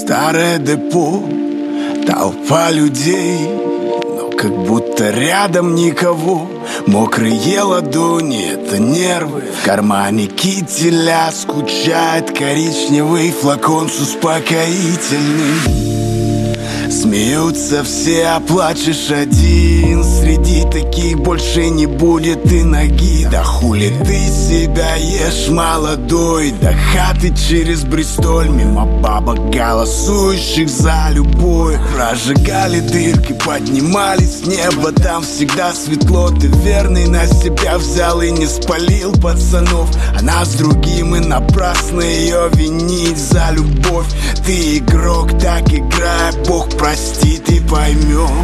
старое депо, толпа людей, но как будто рядом никого. Мокрые ладони — это нервы. В кармане кителя скучает коричневый флакон с успокоительным. Смеются все, а плачешь один. Среди таких больше не будет и ноги. Да хули ты себя ешь, молодой? До хаты через Бристоль, мимо бабок, голосующих за любовь. Прожигали дырки, поднимались в небо, там всегда светло. Ты верный на себя взял и не спалил пацанов. Она с другим, и напрасно ее винить за любовь. Ты игрок, так играй, Бог простит и поймет.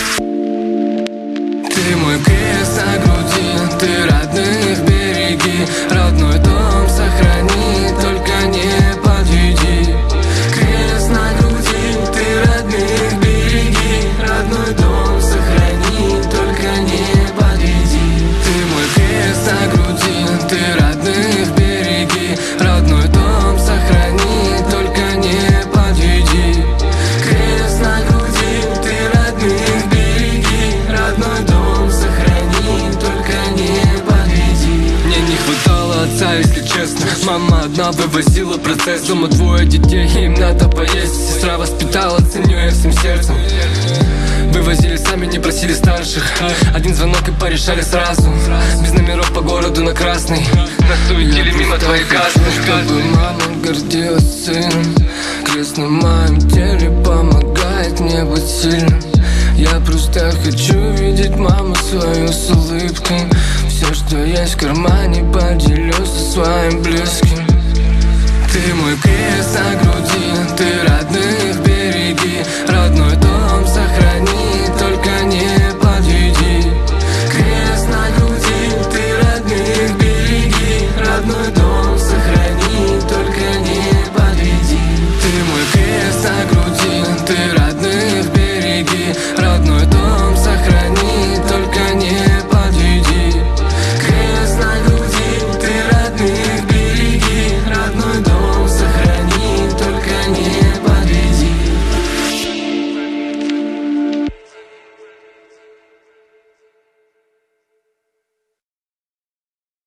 Ты мой крест на груди, ты родных береги. Родной дом сохрани, только не подведи. Крест на груди, ты родных береги. Родной дом сохрани, только не подведи. Ты мой крест на груди, ты родных береги. Родной дом сохрани, только не подведи. Крест на груди, ты родных береги. Родной дом сохрани, только не подведи. Мне не хватало отца, если честно. Мама одна вывозила процесс. Дома двое детей, им надо поесть. Сестра воспитала, ценю я всем сердцем. Вывозили сами, не просили старших. Один звонок и порешали сразу. Без номеров по городу на красный. Нас суетили мимо твоей кассы. Чтобы мама гордилась сыном. Крест на моем теле помогает мне быть сильным. Я просто хочу видеть маму свою с улыбкой. Все, что есть в кармане, поделюсь со своим близким. Ты мой крест на груди.